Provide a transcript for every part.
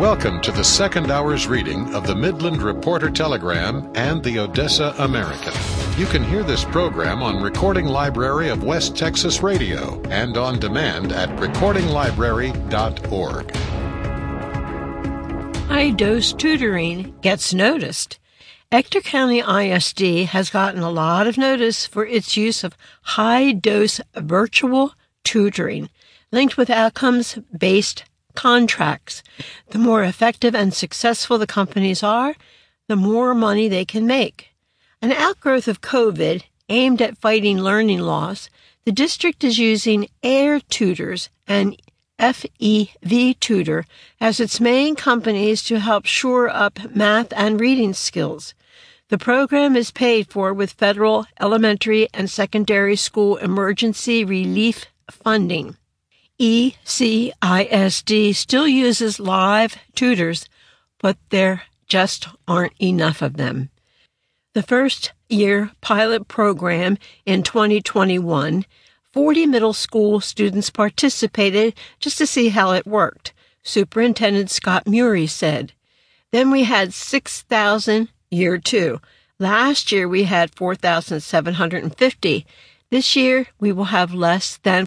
Welcome to the second hour's reading of the Midland Reporter Telegram and the Odessa American. You can hear this program on Recording Library of West Texas Radio and on demand at recordinglibrary.org. High-dose tutoring gets noticed. Ector County ISD has gotten a lot of notice for its use of high-dose virtual tutoring linked with outcomes-based contracts. The more effective and successful the companies are, the more money they can make. An outgrowth of COVID aimed at fighting learning loss, the district is using Air Tutors and FEV Tutor as its main companies to help shore up math and reading skills. The program is paid for with federal elementary and secondary school emergency relief funding. ECISD still uses live tutors, but there just aren't enough of them. The first-year pilot program in 2021, 40 middle school students participated just to see how it worked, Superintendent Scott Murray said. Then we had 6,000 year two. Last year we had 4,750. This year, we will have less than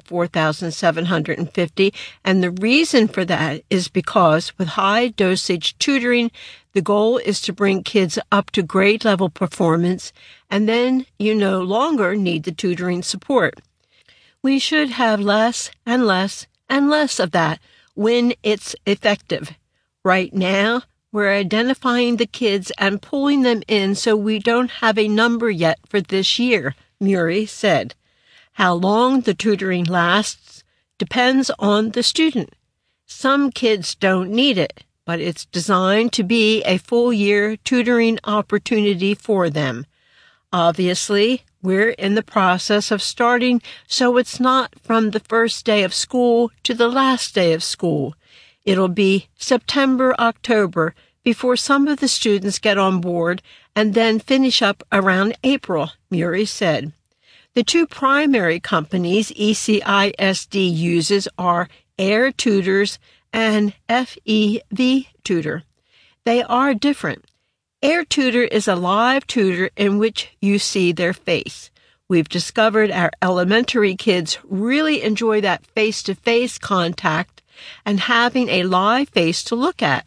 4,750, and the reason for that is because with high-dosage tutoring, the goal is to bring kids up to grade-level performance, and then you no longer need the tutoring support. We should have less and less and less of that when it's effective. Right now, we're identifying the kids and pulling them in so we don't have a number yet for this year, Murray said. How long the tutoring lasts depends on the student. Some kids don't need it, but it's designed to be a full-year tutoring opportunity for them. Obviously, we're in the process of starting, so it's not from the first day of school to the last day of school. It'll be September, October, before some of the students get on board and then finish up around April, Murray said. The two primary companies ECISD uses are Air Tutors and FEV Tutor. They are different. Air Tutor is a live tutor in which you see their face. We've discovered our elementary kids really enjoy that face-to-face contact and having a live face to look at.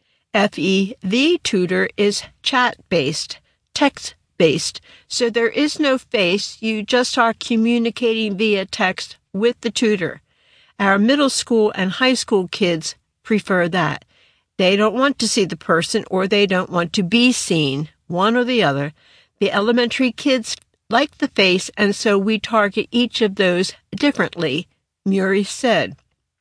FEV Tutor is chat-based, text-based, so there is no face, you just are communicating via text with the tutor. Our middle school and high school kids prefer that. They don't want to see the person or they don't want to be seen, one or the other. The elementary kids like the face, and so we target each of those differently, Murray said.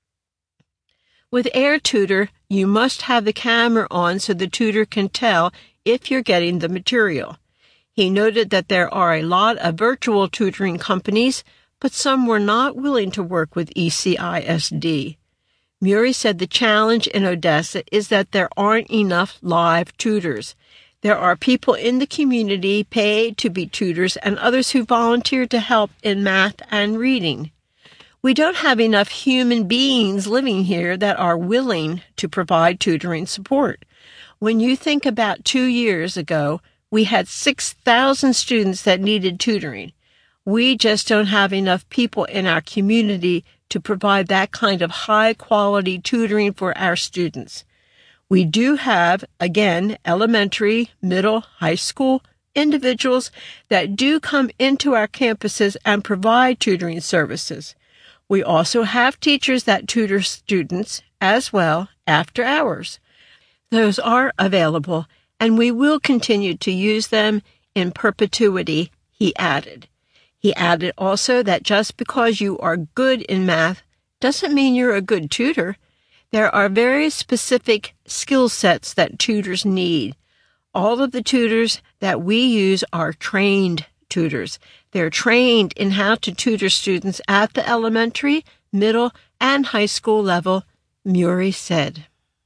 With Air Tutor, you must have the camera on so the tutor can tell if you're getting the material. He noted that there are a lot of virtual tutoring companies, but some were not willing to work with ECISD. Murray said the challenge in Odessa is that there aren't enough live tutors. There are people in the community paid to be tutors and others who volunteer to help in math and reading. We don't have enough human beings living here that are willing to provide tutoring support. When you think about 2 years ago, we had 6,000 students that needed tutoring. We just don't have enough people in our community to provide that kind of high-quality tutoring for our students. We do have, again, elementary, middle, high school individuals that do come into our campuses and provide tutoring services. We also have teachers that tutor students as well after hours. Those are available, and we will continue to use them in perpetuity, he added. He added also that just because you are good in math doesn't mean you're a good tutor. There are very specific skill sets that tutors need. All of the tutors that we use are trained tutors. They're trained in how to tutor students at the elementary, middle, and high school level, Murray said.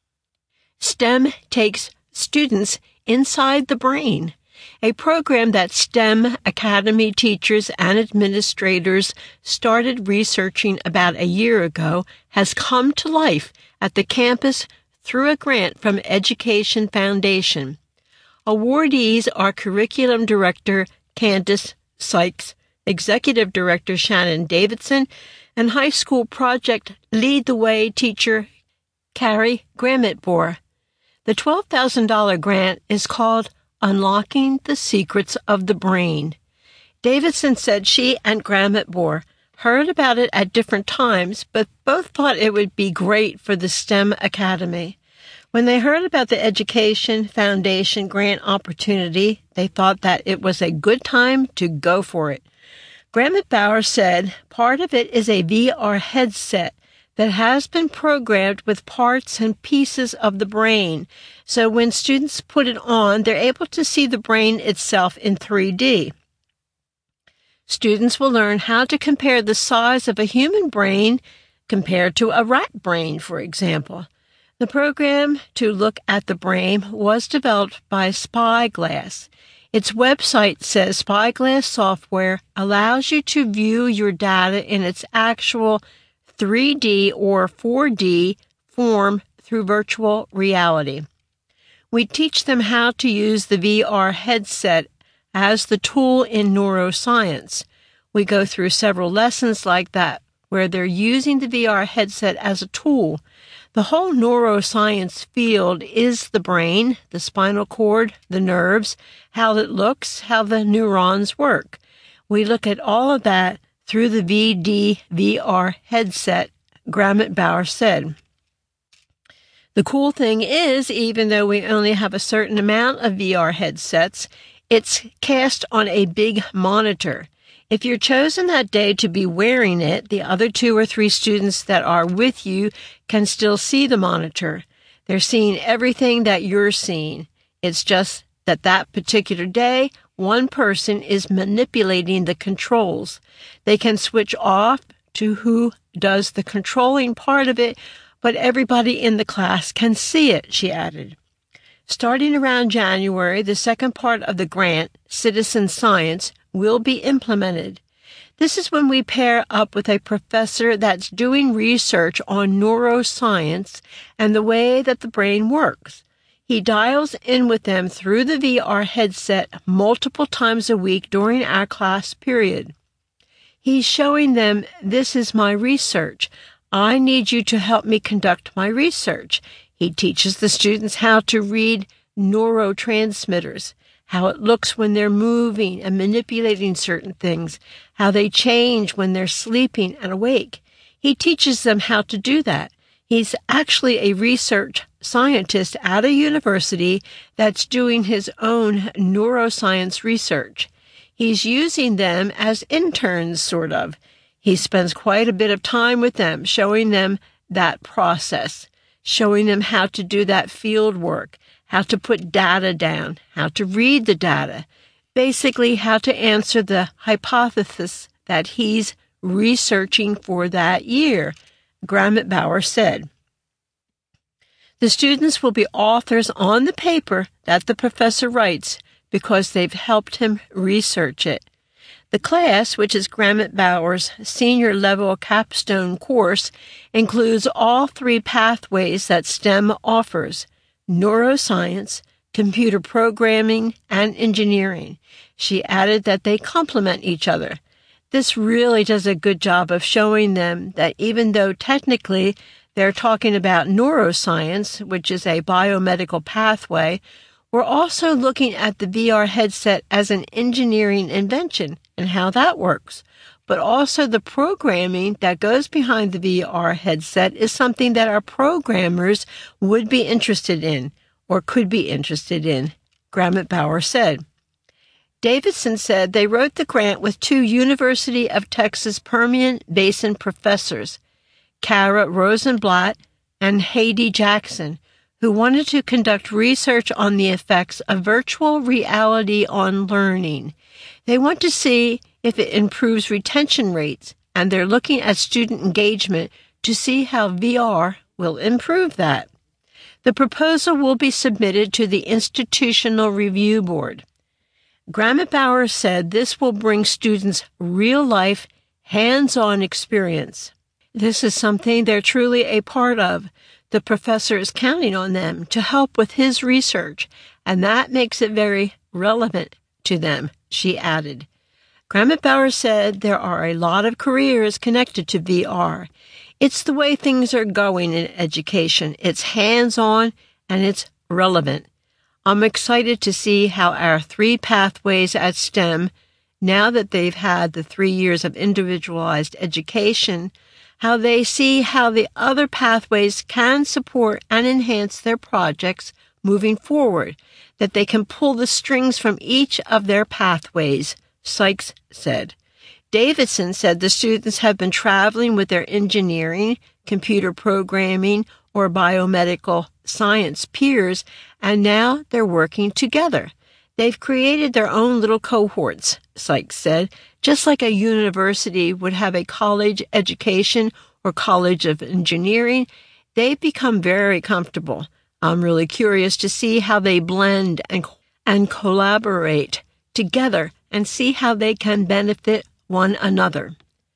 STEM takes students inside the brain. A program that STEM Academy teachers and administrators started researching about a year ago has come to life at the campus through a grant from Education Foundation. Awardees are Curriculum Director Candace Sykes, Executive Director Shannon Davidson, and High School Project Lead the Way teacher Carrie Gramitbor. The $12,000 grant is called Unlocking the Secrets of the Brain. Davidson said she and Gramitbor heard about it at different times, but both thought it would be great for the STEM Academy. When they heard about the Education Foundation grant opportunity, they thought that it was a good time to go for it. Gramitbauer said part of it is a VR headset that has been programmed with parts and pieces of the brain. So when students put it on, they're able to see the brain itself in 3D. Students will learn how to compare the size of a human brain compared to a rat brain, for example. The program to look at the brain was developed by Spyglass. Its website says Spyglass software allows you to view your data in its actual 3D or 4D form through virtual reality. We teach them how to use the VR headset as the tool in neuroscience. We go through several lessons like that where they're using the VR headset as a tool. The whole neuroscience field is the brain, the spinal cord, the nerves, how it looks, how the neurons work. We look at all of that through the VR headset, Gramitbauer said. The cool thing is, even though we only have a certain amount of VR headsets, it's cast on a big monitor. If you're chosen that day to be wearing it, the other 2 or 3 students that are with you can still see the monitor. They're seeing everything that you're seeing. It's just that particular day, one person is manipulating the controls. They can switch off to who does the controlling part of it, but everybody in the class can see it, she added. Starting around January, the second part of the grant, Citizen Science, will be implemented. This is when we pair up with a professor that's doing research on neuroscience and the way that the brain works. He dials in with them through the VR headset multiple times a week during our class period. He's showing them, this is my research. I need you to help me conduct my research. He teaches the students how to read neurotransmitters, how it looks when they're moving and manipulating certain things, how they change when they're sleeping and awake. He teaches them how to do that. He's actually a research scientist at a university that's doing his own neuroscience research. He's using them as interns, sort of. He spends quite a bit of time with them, showing them that process, showing them how to do that field work, how to put data down, how to read the data, basically how to answer the hypothesis that he's researching for that year, Gramitbauer said. The students will be authors on the paper that the professor writes because they've helped him research it. The class, which is Gramitbauer's senior level capstone course, includes all 3 pathways that STEM offers: neuroscience, computer programming, and engineering. She added that they complement each other. This really does a good job of showing them that even though technically they're talking about neuroscience, which is a biomedical pathway, we're also looking at the VR headset as an engineering invention and how that works. But also the programming that goes behind the VR headset is something that our programmers would be interested in, or could be interested in, Gramitbauer said. Davidson said they wrote the grant with 2 University of Texas Permian Basin professors, Kara Rosenblatt and Heidi Jackson, who wanted to conduct research on the effects of virtual reality on learning. They want to see if it improves retention rates, and they're looking at student engagement to see how VR will improve that. The proposal will be submitted to the Institutional Review Board. Gramitbauer said this will bring students real-life, hands-on experience. This is something they're truly a part of. The professor is counting on them to help with his research, and that makes it very relevant to them, she added. Grammett-Bauer said there are a lot of careers connected to VR. It's the way things are going in education. It's hands-on and it's relevant. I'm excited to see how our 3 pathways at STEM, now that they've had the 3 years of individualized education, how they see how the other pathways can support and enhance their projects moving forward, that they can pull the strings from each of their pathways, Sykes said. Davidson said the students have been traveling with their engineering, computer programming, or biomedical science peers, and now they're working together. They've created their own little cohorts, Sykes said, just like a university would have a college education or college of engineering. They've become very comfortable. I'm really curious to see how they blend and collaborate together and see how they can benefit one another.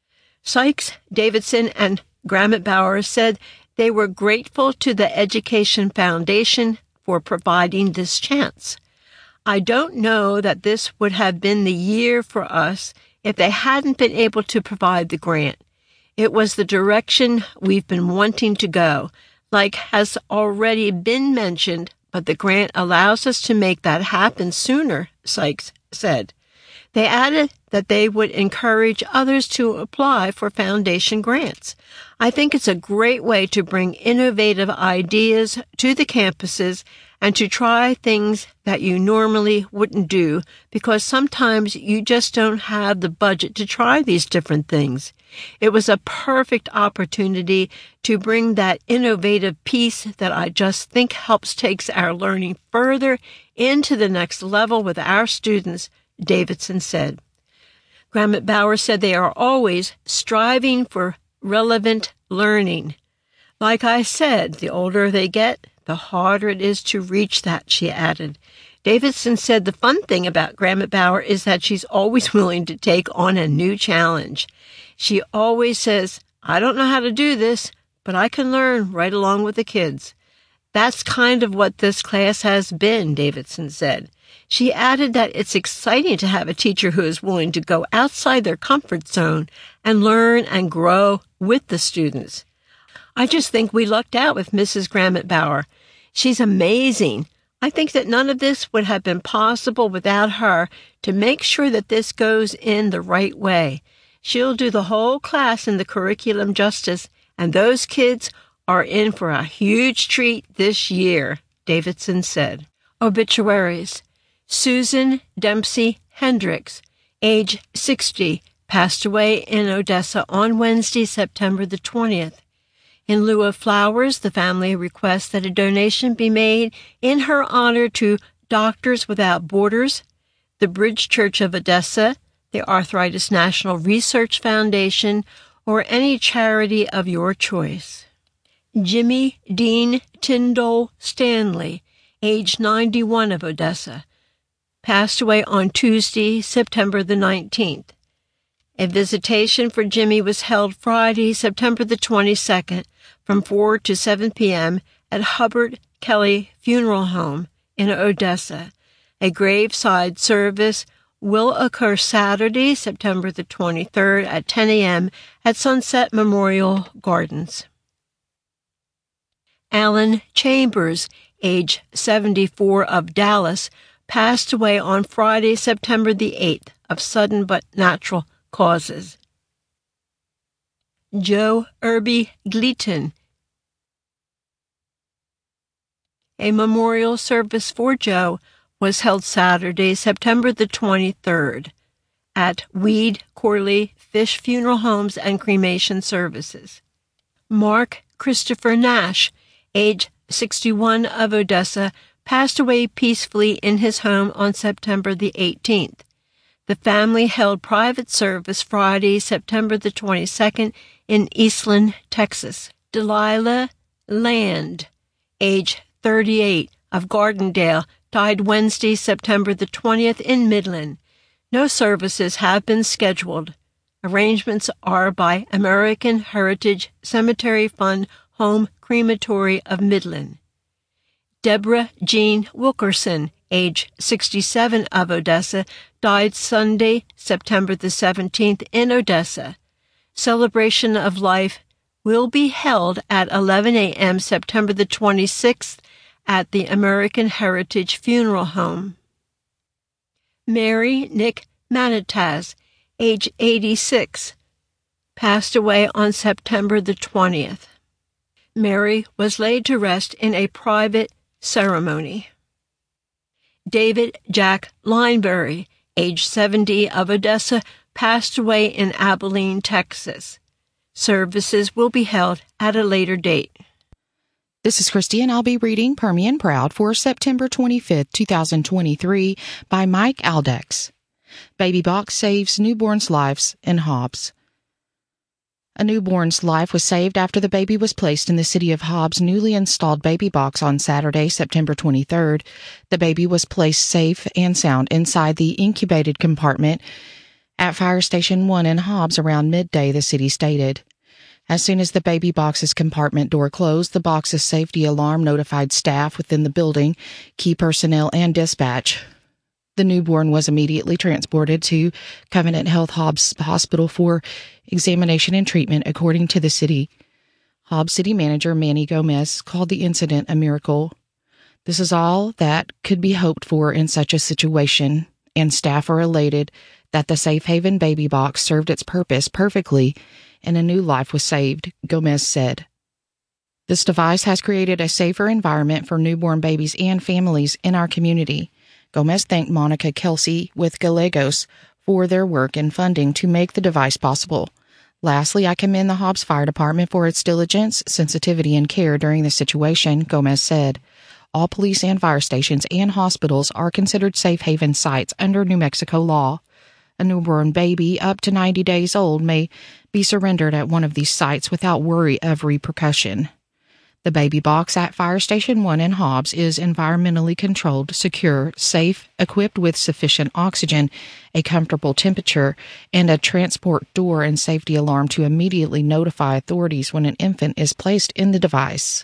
Sykes, Davidson, and Grammett-Bauer said they were grateful to the Education Foundation for providing this chance. I don't know that this would have been the year for us if they hadn't been able to provide the grant. It was the direction we've been wanting to go, like has already been mentioned, but the grant allows us to make that happen sooner, Sykes said. They added that they would encourage others to apply for foundation grants. I think it's a great way to bring innovative ideas to the campuses and to try things that you normally wouldn't do because sometimes you just don't have the budget to try these different things. It was a perfect opportunity to bring that innovative piece that I just think helps takes our learning further into the next level with our students, Davidson said. Grammett-Bauer said they are always striving for relevant learning. Like I said, the older they get, the harder it is to reach that, she added. Davidson said the fun thing about Grammett-Bauer is that she's always willing to take on a new challenge. She always says, I don't know how to do this, but I can learn right along with the kids. That's kind of what this class has been, Davidson said. She added that it's exciting to have a teacher who is willing to go outside their comfort zone and learn and grow with the students. I just think we lucked out with Mrs. Grammett-Bauer. She's amazing. I think that none of this would have been possible without her to make sure that this goes in the right way. She'll do the whole class in the curriculum justice, and those kids are in for a huge treat this year, Davidson said. Obituaries. Susan Dempsey Hendricks, age 60, passed away in Odessa on Wednesday, September the 20th. In lieu of flowers, the family requests that a donation be made in her honor to Doctors Without Borders, the Bridge Church of Odessa, the Arthritis National Research Foundation, or any charity of your choice. Jimmy Dean Tyndall Stanley, age 91 of Odessa, passed away on Tuesday, September the 19th. A visitation for Jimmy was held Friday, September the 22nd, from 4 to 7 p.m. at Hubbard Kelly Funeral Home in Odessa. A graveside service will occur Saturday, September the 23rd at 10 a.m. at Sunset Memorial Gardens. Alan Chambers, age 74 of Dallas, passed away on Friday, September the 8th, of sudden but natural causes. Joe Irby Gleaton. A memorial service for Joe was held Saturday, September the 23rd, at Weed Corley Fish Funeral Homes and Cremation Services. Mark Christopher Nash, age 61 of Odessa, passed away peacefully in his home on September the 18th. The family held private service Friday, September the 22nd in Eastland, Texas. Delilah Land, age 38 of Gardendale, died Wednesday, September the 20th in Midland. No services have been scheduled. Arrangements are by American Heritage Cemetery Fund Home Crematory of Midland. Deborah Jean Wilkerson, age 67, of Odessa, died Sunday, September the 17th in Odessa. Celebration of life will be held at 11 a.m. September the 26th at the American Heritage Funeral Home. Mary Nick Manitaz, age 86, passed away on September the 20th. Mary was laid to rest in a private ceremony. David Jack Lineberry, age 70, of Odessa, passed away in Abilene, Texas. Services will be held at a later date. This is Christy, and I'll be reading Permian Proud for September 25th, 2023 by Mike Aldex. Baby Box saves newborns' lives in Hobbs. A newborn's life was saved after the baby was placed in the city of Hobbs' newly installed baby box on Saturday, September 23rd. The baby was placed safe and sound inside the incubated compartment at Fire Station 1 in Hobbs around midday, the city stated. As soon as the baby box's compartment door closed, the box's safety alarm notified staff within the building, key personnel, and dispatch. The newborn was immediately transported to Covenant Health Hobbs Hospital for examination and treatment, according to the city. Hobbs City Manager Manny Gomez called the incident a miracle. This is all that could be hoped for in such a situation, and staff are elated that the Safe Haven baby box served its purpose perfectly and a new life was saved, Gomez said. This device has created a safer environment for newborn babies and families in our community. Gomez thanked Monica Kelsey with Gallegos for their work and funding to make the device possible. Lastly, I commend the Hobbs Fire Department for its diligence, sensitivity, and care during the situation, Gomez said. All police and fire stations and hospitals are considered safe haven sites under New Mexico law. A newborn baby up to 90 days old may be surrendered at one of these sites without worry of repercussion. The baby box at Fire Station 1 in Hobbs is environmentally controlled, secure, safe, equipped with sufficient oxygen, a comfortable temperature, and a transport door and safety alarm to immediately notify authorities when an infant is placed in the device.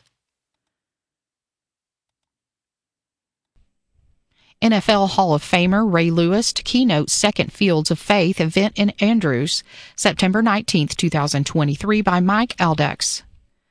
NFL Hall of Famer Ray Lewis to keynote second Fields of Faith event in Andrews, September 19, 2023 by Mike Aldex.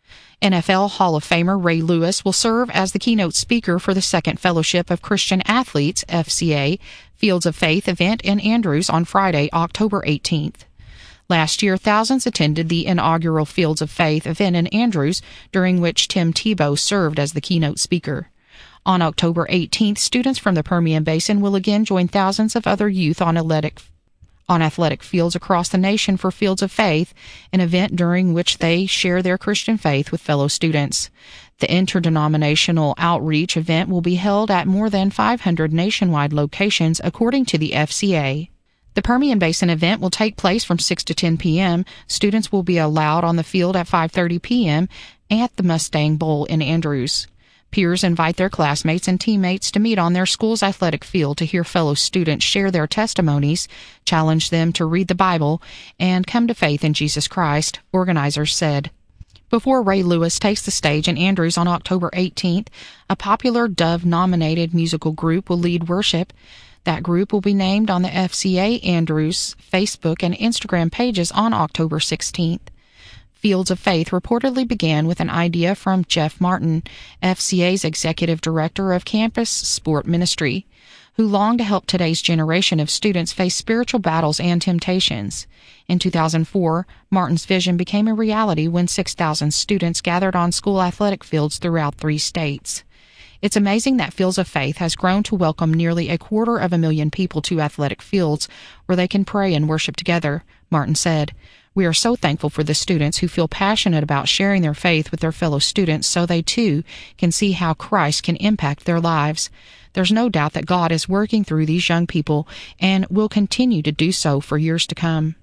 NFL Hall of Famer Ray Lewis will serve as the keynote speaker for the Second Fellowship of Christian Athletes, FCA, Fields of Faith event in Andrews on Friday, October 18th. Last year, thousands attended the inaugural Fields of Faith event in Andrews, during which Tim Tebow served as the keynote speaker. On October 18th, students from the Permian Basin will again join thousands of other youth on athletic fields across the nation for Fields of Faith, an event during which they share their Christian faith with fellow students. The interdenominational outreach event will be held at more than 500 nationwide locations, according to the FCA. The Permian Basin event will take place from 6 to 10 p.m. Students will be allowed on the field at 5:30 p.m. at the Mustang Bowl in Andrews. Peers invite their classmates and teammates to meet on their school's athletic field to hear fellow students share their testimonies, challenge them to read the Bible, and come to faith in Jesus Christ, organizers said. Before Ray Lewis takes the stage in Andrews on October 18th, a popular Dove-nominated musical group will lead worship. That group will be named on the FCA Andrews Facebook and Instagram pages on October 16th. Fields of Faith reportedly began with an idea from Jeff Martin, FCA's executive director of campus sport ministry, who longed to help today's generation of students face spiritual battles and temptations. In 2004, Martin's vision became a reality when 6,000 students gathered on school athletic fields throughout 3 states. It's amazing that Fields of Faith has grown to welcome nearly 250,000 people to athletic fields where they can pray and worship together, Martin said. We are so thankful for the students who feel passionate about sharing their faith with their fellow students so they too can see how Christ can impact their lives. There's no doubt that God is working through these young people and will continue to do so for years to come.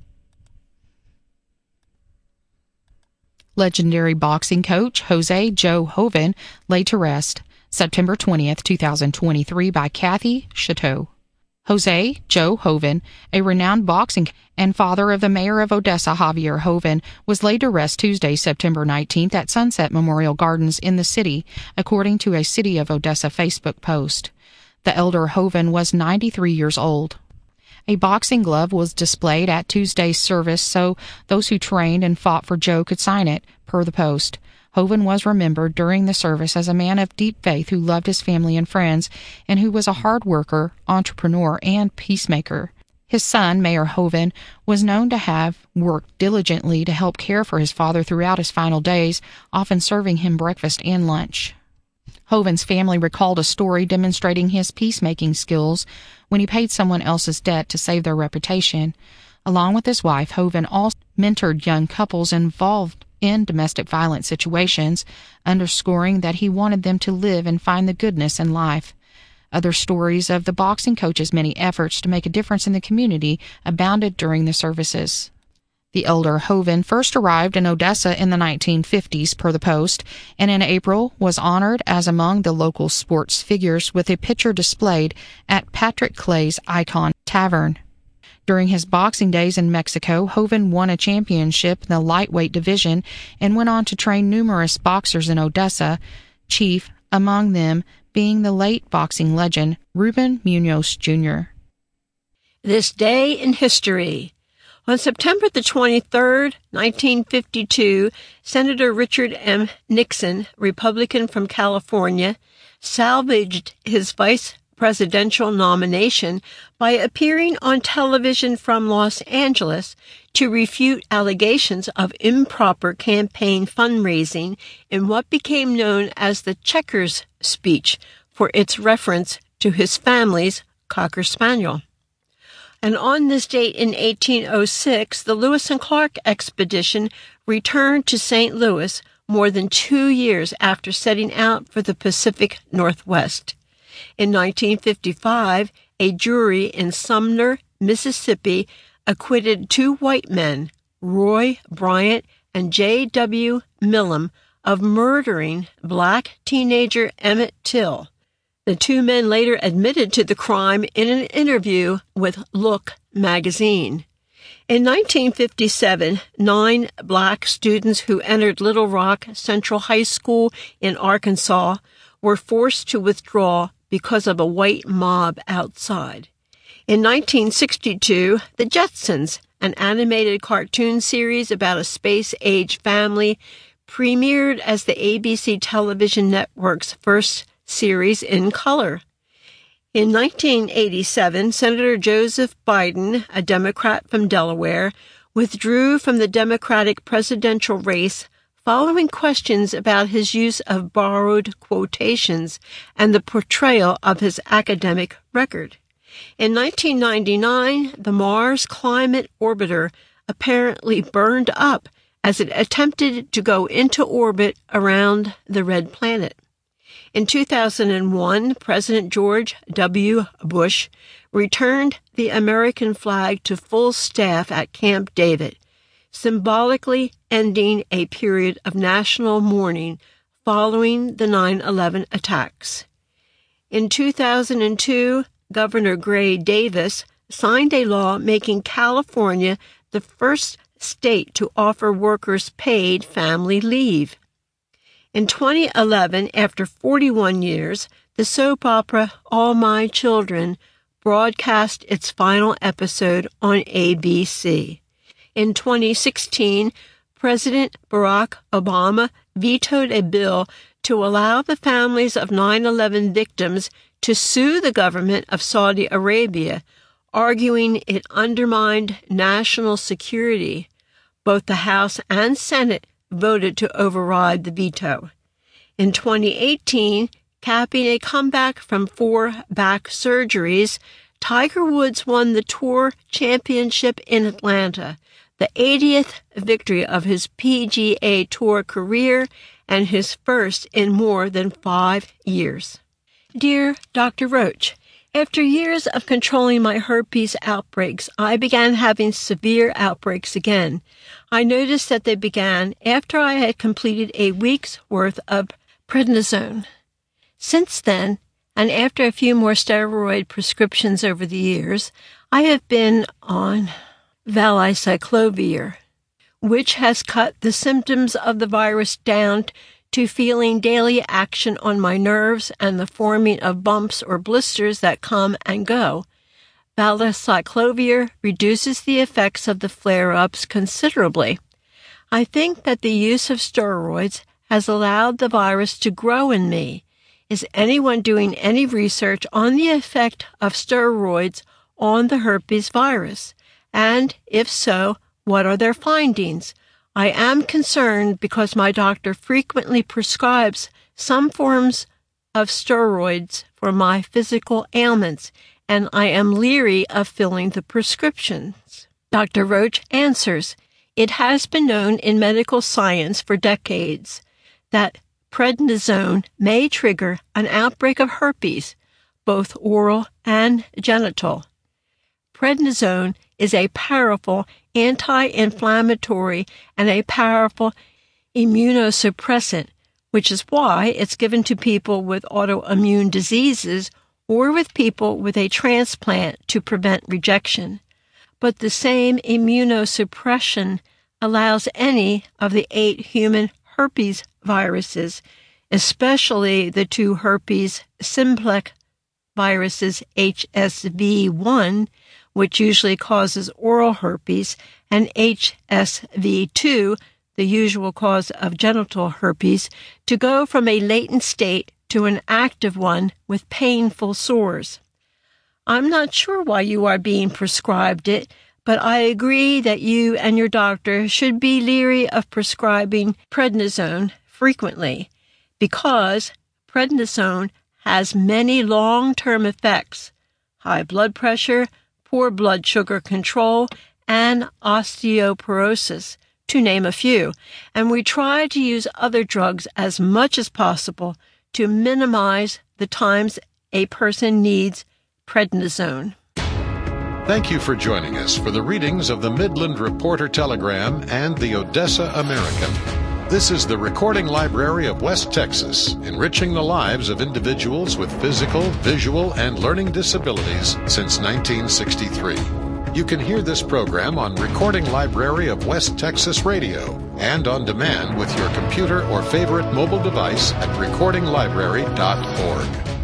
Legendary boxing coach Jose Joe Hoven laid to rest, September 20th, 2023 by Kathy Chateau. Jose Joe Hoven, a renowned boxing and father of the mayor of Odessa, Javier Hoven, was laid to rest Tuesday, September 19th at Sunset Memorial Gardens in the city, according to a City of Odessa Facebook post. The elder Hoven was 93 years old. A boxing glove was displayed at Tuesday's service so those who trained and fought for Joe could sign it, per the post. Hoven was remembered during the service as a man of deep faith who loved his family and friends, and who was a hard worker, entrepreneur, and peacemaker. His son, Mayor Hoven, was known to have worked diligently to help care for his father throughout his final days, often serving him breakfast and lunch. Hoven's family recalled a story demonstrating his peacemaking skills when he paid someone else's debt to save their reputation. Along with his wife, Hoven also mentored young couples involved in domestic violence situations, underscoring that he wanted them to live and find the goodness in life. Other stories of the boxing coach's many efforts to make a difference in the community abounded during the services. The elder Hoven first arrived in Odessa in the 1950s, per the Post, and in April was honored as among the local sports figures with a picture displayed at Patrick Clay's Icon Tavern. During his boxing days in Mexico, Hoven won a championship in the lightweight division and went on to train numerous boxers in Odessa, chief among them being the late boxing legend Ruben Munoz Jr. This day in history. On September the 23rd, 1952, Senator Richard M. Nixon, Republican from California, salvaged his vice presidential nomination by appearing on television from Los Angeles to refute allegations of improper campaign fundraising in what became known as the Checkers speech for its reference to his family's Cocker Spaniel. And on this date in 1806, the Lewis and Clark expedition returned to St. Louis more than 2 years after setting out for the Pacific Northwest. In 1955, a jury in Sumner, Mississippi, acquitted 2 white men, Roy Bryant and J.W. Millam, of murdering black teenager Emmett Till. The 2 men later admitted to the crime in an interview with Look magazine. In 1957, 9 black students who entered Little Rock Central High School in Arkansas were forced to withdraw because of a white mob outside. In 1962, The Jetsons, an animated cartoon series about a space-age family, premiered as the ABC television network's first series in color. In 1987, Senator Joseph Biden, a Democrat from Delaware, withdrew from the Democratic presidential race following questions about his use of borrowed quotations and the portrayal of his academic record. In 1999, the Mars Climate Orbiter apparently burned up as it attempted to go into orbit around the red planet. In 2001, President George W. Bush returned the American flag to full staff at Camp David, symbolically ending a period of national mourning following the 9/11 attacks. In 2002, Governor Gray Davis signed a law making California the first state to offer workers paid family leave. In 2011, after 41 years, the soap opera All My Children broadcast its final episode on ABC. In 2016, President Barack Obama vetoed a bill to allow the families of 9/11 victims to sue the government of Saudi Arabia, arguing it undermined national security. Both the House and Senate voted to override the veto. In 2018, capping a comeback from 4 back surgeries, Tiger Woods won the Tour Championship in Atlanta, the 80th victory of his PGA Tour career and his first in more than 5 years. Dear Dr. Roach, after years of controlling my herpes outbreaks, I began having severe outbreaks again. I noticed that they began after I had completed a week's worth of prednisone. Since then, and after a few more steroid prescriptions over the years, I have been on valacyclovir, which has cut the symptoms of the virus down to feeling daily action on my nerves and the forming of bumps or blisters that come and go. Valacyclovir reduces the effects of the flare-ups considerably. I think that the use of steroids has allowed the virus to grow in me. Is anyone doing any research on the effect of steroids on the herpes virus? And if so, what are their findings? I am concerned because my doctor frequently prescribes some forms of steroids for my physical ailments, and I am leery of filling the prescriptions. Dr. Roach answers, it has been known in medical science for decades that prednisone may trigger an outbreak of herpes, both oral and genital. Prednisone is a powerful anti-inflammatory and a powerful immunosuppressant, which is why it's given to people with autoimmune diseases or with people with a transplant to prevent rejection. But the same immunosuppression allows any of the 8 human herpes viruses, especially the 2 herpes simplex viruses HSV1, which usually causes oral herpes, and HSV2, the usual cause of genital herpes, to go from a latent state to an active one with painful sores. I'm not sure why you are being prescribed it, but I agree that you and your doctor should be leery of prescribing prednisone frequently, because prednisone has many long-term effects: high blood pressure, poor blood sugar control, and osteoporosis, to name a few, and we try to use other drugs as much as possible to minimize the times a person needs prednisone. Thank you for joining us for the readings of the Midland Reporter Telegram and the Odessa American. This is the Recording Library of West Texas, enriching the lives of individuals with physical, visual, and learning disabilities since 1963. You can hear this program on Recording Library of West Texas Radio and on demand with your computer or favorite mobile device at recordinglibrary.org.